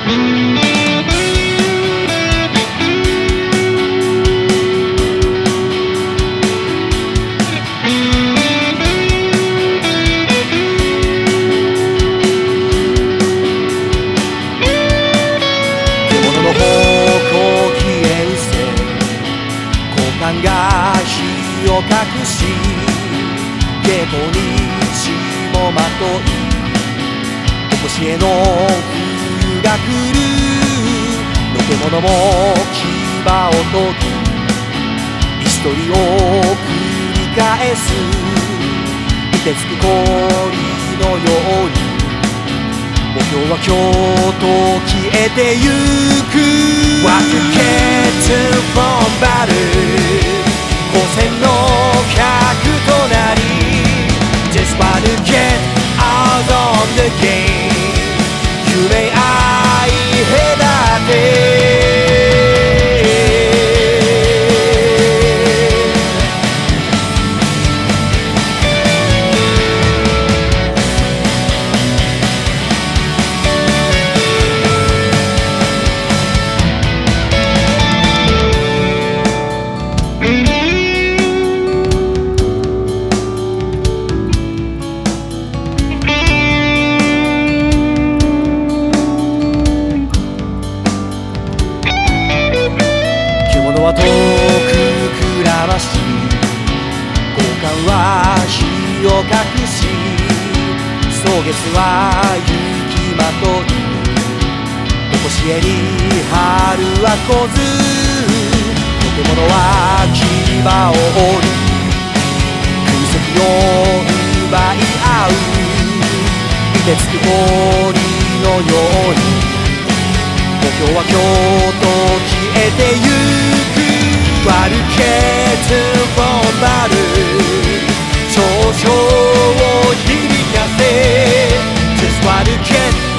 が火を隠し下戸に血もまといとこしえの冬が来るのけ者も牙を研ぎ石取りを繰り返す凍てつく氷のように目標は今日と消えてゆく What you get from battle 光線の核となり Just wanna get out of the game 夢愛隔て遠くくらまし交換は火を隠し蒼月は雪まといとこしえに春は来ずのけ者は牙を折り空席を奪い合う凍てつく氷のように目標は今日と消えてゆく What you get from battle 嘲笑を響かせ Just what you get